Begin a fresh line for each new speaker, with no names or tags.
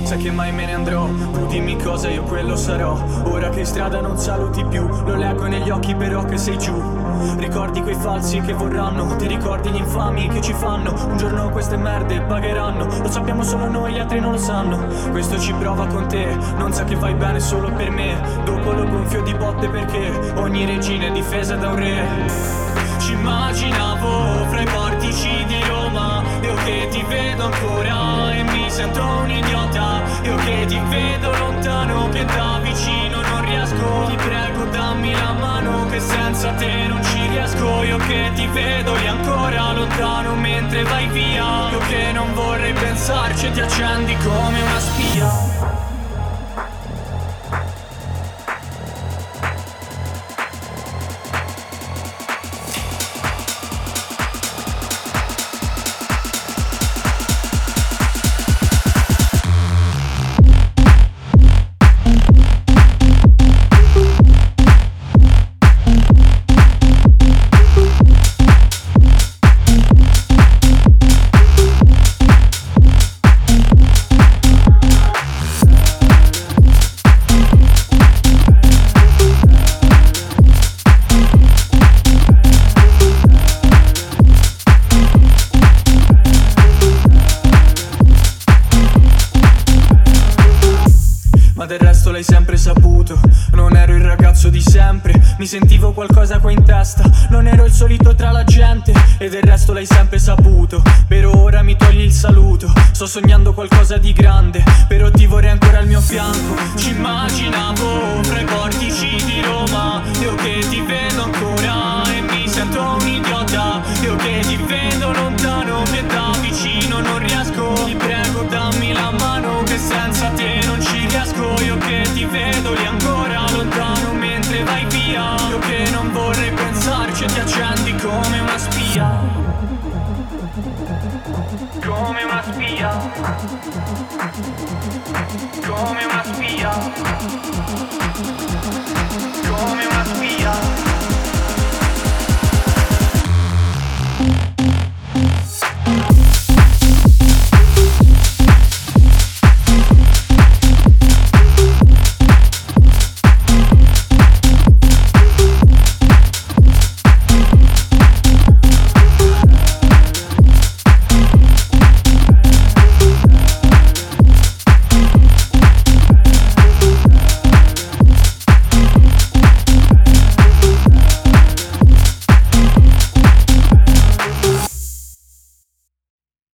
sai che mai me ne andrò. Tu dimmi cosa, io quello sarò. Ora che in strada non saluti più, lo leggo negli occhi però che sei giù. Ricordi quei falsi che vorranno, ti ricordi gli infami che ci fanno. Un giorno queste merde pagheranno, lo sappiamo solo noi, gli altri non lo sanno. Questo ci prova con te, non sa che vai bene solo per me. Dopo lo gonfio di botte perché ogni regina è difesa da un re. Ci immaginavo fra i portici di Roma, io che ti vedo ancora e mi sento un idiota. Io che ti vedo lontano, che da vicino non riesco. Ti prego dammi la mano che senza te non ci riesco. Io che ti vedo lì ancora lontano mentre vai via. Io che non vorrei pensarci e ti accendi come una spia. Ma del resto l'hai sempre saputo, non ero il ragazzo di sempre. Mi sentivo qualcosa qua in testa, non ero il solito tra la gente. E del resto l'hai sempre saputo, però ora mi togli il saluto. Sto sognando qualcosa di grande, però ti vorrei ancora al mio fianco. Ci immaginavo fra i portici di Roma, io che ti vedo ancora e mi sento un idiota. Io che ti vedo lontano, che da vicino non riesco. Ti prego dammi la mano che senza te non ci riesco. Io che ti vedo lì ancora lontano mentre vai via. Io che non vorrei pensarci e ti accendi come una spia. Come una spia. Come una spia. Come una spia.